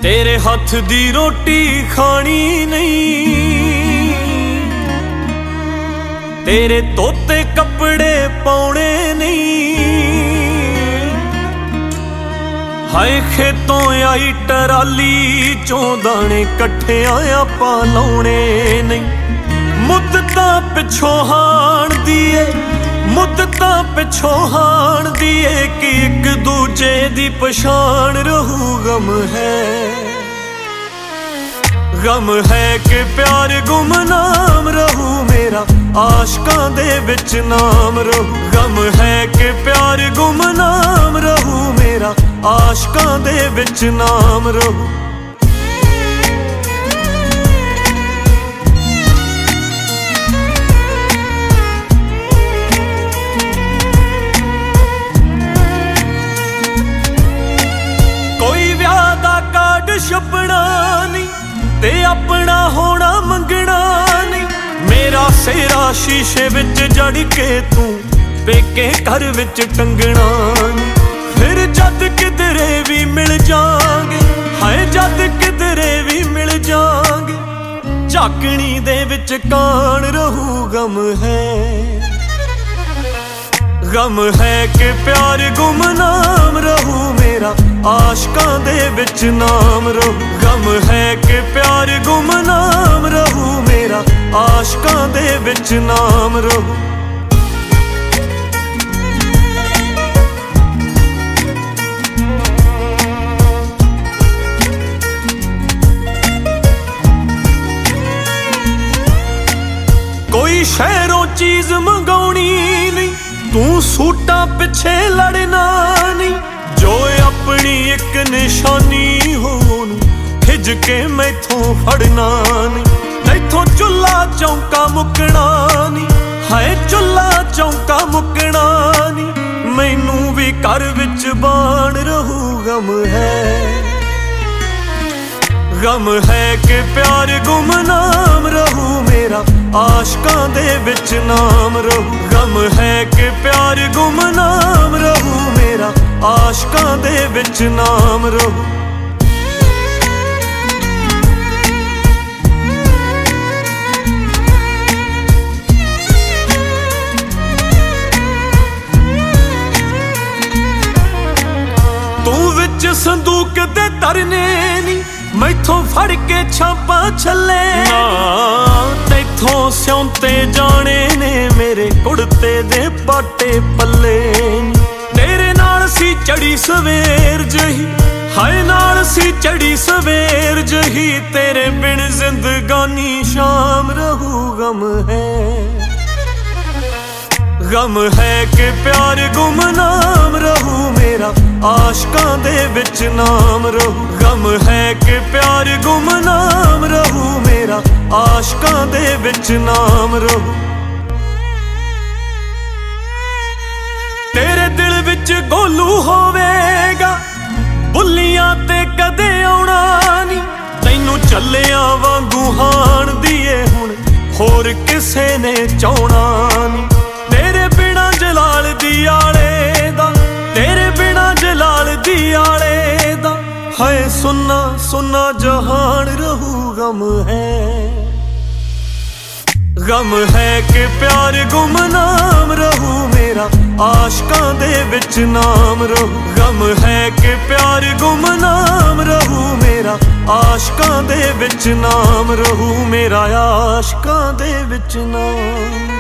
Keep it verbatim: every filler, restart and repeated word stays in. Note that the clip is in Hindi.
तेरे हथ दी रोटी खानी नहीं, तेरे तोते कपड़े पाउणे नहीं। हाय खेतों आई टराली चों दाने कट्ठे आपां लाउणे नहीं। मुद्दतां पिछों हाण दिए, मुद्दतां पिछों हाण दिए कि एक दूजे दी पछाण रहू। गम है, गम है कि प्यार गुमनाम रहू मेरा, आशकां दे विच नाम रहू। गम है कि प्यार गुमनाम रहू मेरा, आशकां दे विच नाम रहू। छपना नहीं ते अपना होना मंगना नहीं। मेरा सेरा शीशे विच जड़ के तू पेके घर विच टंगना नहीं। फिर जद किधरे भी मिल जांगे, हाय जद किधरे भी मिल जांगे, झाकनी दे विच कान रहू। गम है, गम है कि प्यार गुमनाम रहू मेरा, आशकां दे विच नाम रहू। गम है कि प्यार गुमनाम रहू मेरा, आशकां दे विच नाम रहू। कोई शहरों चीज मंगाउणी नहीं, तू सूटां पिछे लड़ना नहीं। जो अपनी एक निशानी हो खिज के मैथों फड़ना नहीं। तैथों चुल्हा चौंका मुकना नहीं, हाय चुल्हा चौंका मुकना नहीं। मैनू भी घर विच बाण रहू। गम है, गम है कि प्यार गुमनाम रहू मेरा, आशकां दे विच नाम रहू। गम है कि प्यार गुमनाम रहू मेरा, आशकां दे विच नाम रहू। तू विच संदूक दे तरने नी, मैथों फड़ के छापा छले ना। तैथों स्योंते जाने ने मेरे कुड़ते दे पाटे पल्ले। तेरे नाल सी चढ़ी सवेर जही, हाय नाल सी चढ़ी सवेर जही, तेरे बिन जिंदगानी शाम रहू। गम है, गम है कि प्यार गुमनाम रहू मेरा, आशकां दे विच नाम रहू। गम है कि प्यार गुमनाम रहू मेरा, आशकां दे विच नाम रहू। तेरे दिल विच गोलू होवेगा, बुल्लियां ते कदे आउणा नहीं। तैनू चलिया वांगू हाण दिए हुण होर किसे ने चाहना नहीं। तेरे बिना जलाल दी आले दा, तेरे बिना जलाल दी आले दा, हाय सुन्ना सुन्ना जहान रहू। गम है, गम है कि प्यार गुमनाम रहू मेरा, आशकां दे विच नाम रहू। गम है कि प्यार गुमनाम रहू मेरा, आशकां दे विच नाम रहू मेरा, आशकां दे विच नाम।